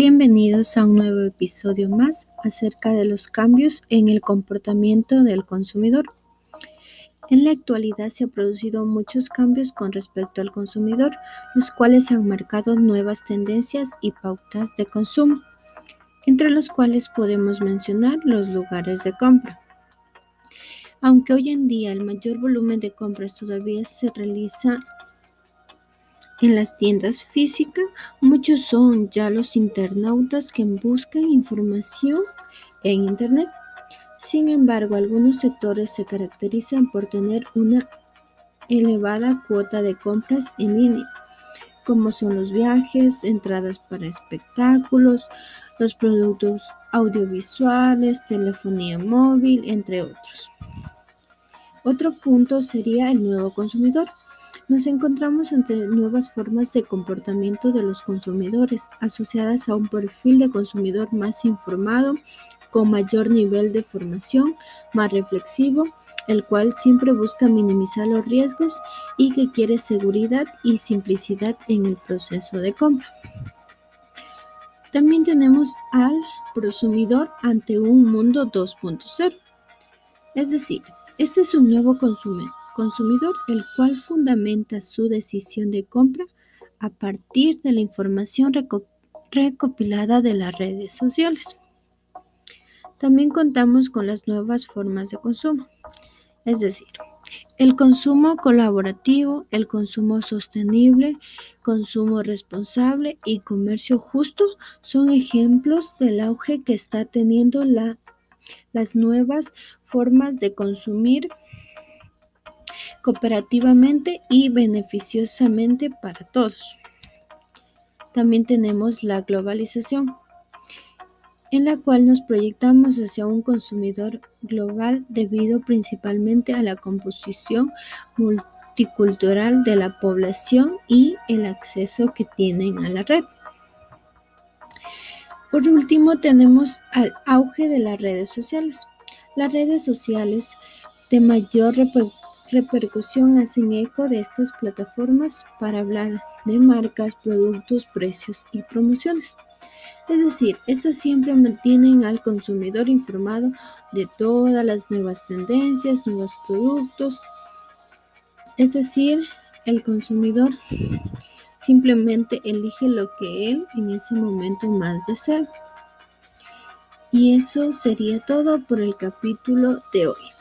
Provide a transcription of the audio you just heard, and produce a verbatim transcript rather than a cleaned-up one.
Bienvenidos a un nuevo episodio más acerca de los cambios en el comportamiento del consumidor. En la actualidad se han producido muchos cambios con respecto al consumidor, los cuales han marcado nuevas tendencias y pautas de consumo, entre los cuales podemos mencionar los lugares de compra. Aunque hoy en día el mayor volumen de compras todavía se realiza en las tiendas físicas, muchos son ya los internautas que buscan información en Internet. Sin embargo, algunos sectores se caracterizan por tener una elevada cuota de compras en línea, como son los viajes, entradas para espectáculos, los productos audiovisuales, telefonía móvil, entre otros. Otro punto sería el nuevo consumidor. Nos encontramos ante nuevas formas de comportamiento de los consumidores, asociadas a un perfil de consumidor más informado, con mayor nivel de formación, más reflexivo, el cual siempre busca minimizar los riesgos y que quiere seguridad y simplicidad en el proceso de compra. También tenemos al prosumidor ante un mundo dos punto cero, es decir, este es un nuevo consumidor. consumidor, el cual fundamenta su decisión de compra a partir de la información reco- recopilada de las redes sociales. También contamos con las nuevas formas de consumo, es decir, el consumo colaborativo, el consumo sostenible, consumo responsable y comercio justo son ejemplos del auge que está teniendo la, las nuevas formas de consumir cooperativamente y beneficiosamente para todos. También tenemos la globalización, en la cual nos proyectamos hacia un consumidor global debido principalmente a la composición multicultural de la población y el acceso que tienen a la red. Por último, tenemos al auge de las redes sociales. Las redes sociales de mayor repercusión repercusión hacen eco de estas plataformas para hablar de marcas, productos, precios y promociones. Es decir, estas siempre mantienen al consumidor informado de todas las nuevas tendencias, nuevos productos. Es decir, el consumidor simplemente elige lo que él en ese momento más desea. Y eso sería todo por el capítulo de hoy.